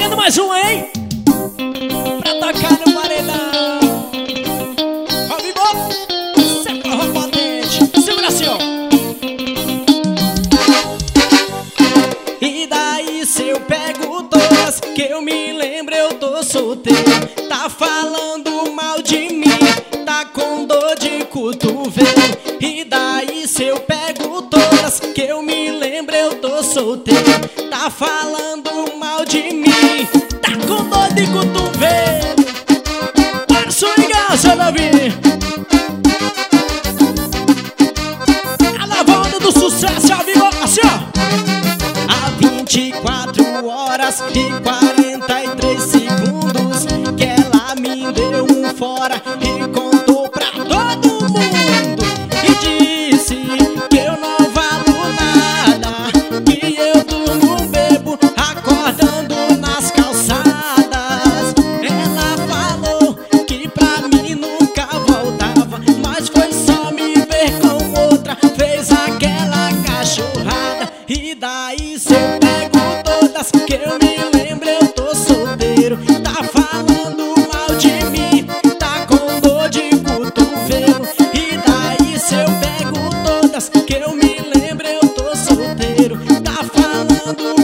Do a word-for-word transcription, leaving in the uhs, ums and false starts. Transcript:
Chegando mais um, hein? Pra tocar no paredão. Ao vivo, sempre forró potente. Segura assim, ó. E daí se eu pego todas, que eu me lembro eu tô solteiro. Tá falando mal de mim, tá com dor de cotovelo. E daí se eu pego todas, que eu me lembro eu tô solteiro. Tá falando mal de mim, tá com dor de cotovelo. Para swingar, seu Davi. A lavanda do sucesso, ao vivo, assim, ó. Há vinte e quatro horas e quarenta e três segundos que ela me deu um fora e contou pra todo mundo. E disse que eu não valo nada, que eu durmo bebo acordando nas calçadas. Ela falou que pra mim nunca voltava, mas foi só me ver com outra, fez aquela cachorrada. E daí se eu pego todas, que eu me lembro eu tô solteiro. Tá falando mal de mim, tá com dor de cotovelo. E daí se eu pego todas, que eu me lembro eu tô solteiro. Tá falando